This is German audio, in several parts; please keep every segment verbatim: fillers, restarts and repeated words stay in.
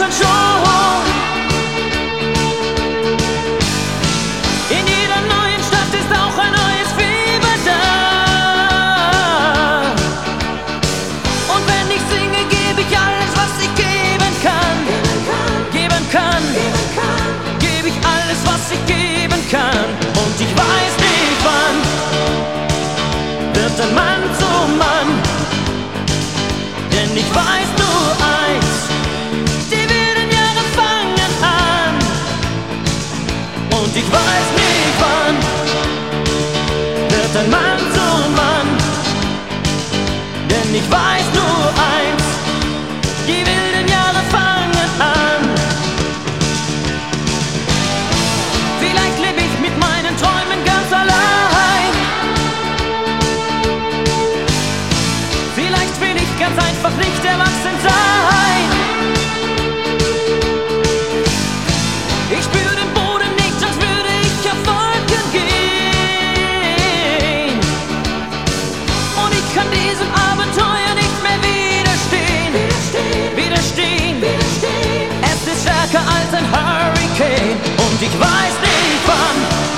Wochen schon. In jeder neuen Stadt ist auch ein neues Fieber da. Und wenn ich singe, gebe ich alles, was ich geben kann. Geben kann, gebe ich alles, was ich geben kann. Und ich weiß nicht wann wird ein Mann zum Mann, denn ich weiß nur eins, die wilden Jahre fangen an. Und ich weiß nicht wann wird ein Mann zum Mann, denn ich weiß nur eins, die wilden Jahre fangen an. Vielleicht lebe ich mit meinen Träumen ganz allein. Vielleicht will ich ganz einfach nicht erwachsen sein. Ich spüre den Boden nicht, als würde ich auf Wolken gehen. Und ich kann diesem Abenteuer nicht mehr widerstehen. Widerstehen, widerstehen. Es ist stärker als ein Hurricane. Und ich weiß nicht wann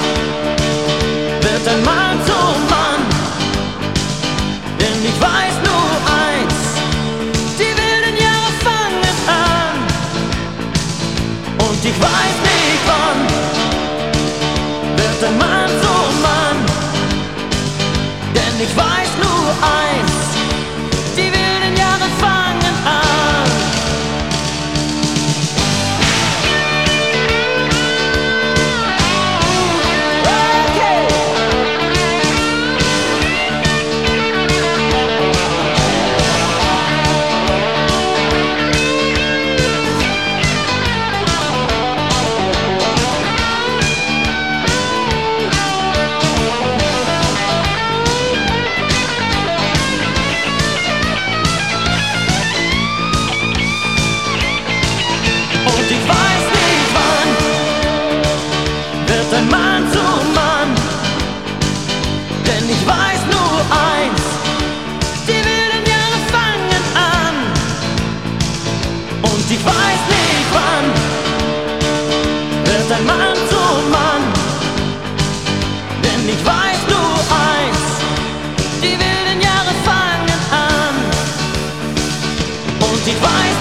wird ein Mann zum Mann, denn ich weiß nur eins, die wilden Jahre fangen an. Und ich weiß nicht wann wird ein Mann zum Mann, denn ich weiß nur eins, die wilden Jahre fangen an. Okay. Und ich weiß nicht wann wird ein Mann zum Mann, denn ich weiß nur eins, die wilden Jahre fangen an. Und ich weiß nicht wann wird ein Mann zum Mann, denn ich weiß nur eins, die wilden Jahre fangen an. Und ich weiß